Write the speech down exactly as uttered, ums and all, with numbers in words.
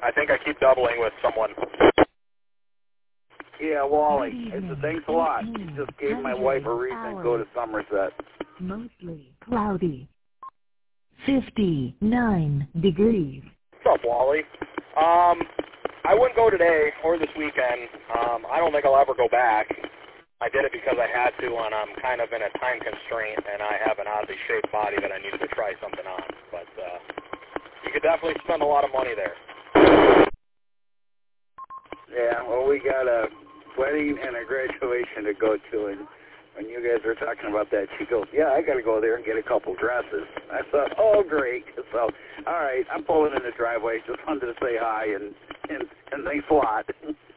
I think I keep doubling with someone. Yeah, Wally. I said, thanks a lot. She just gave my wife a reason to go to Somerset. Mostly cloudy. fifty-nine degrees. What's up, Wally? Um, I wouldn't go today or this weekend. Um, I don't think I'll ever go back. I did it because I had to, and I'm kind of in a time constraint, and I have an oddly shaped body that I needed to try something on. But uh, you could definitely spend a lot of money there. Yeah, well, we got a wedding and a graduation to go to, and when you guys were talking about that, she goes, yeah, I got to go there and get a couple dresses. I thought, oh, great. So, all right, I'm pulling in the driveway. Just wanted to say hi, and, and, and thanks a lot.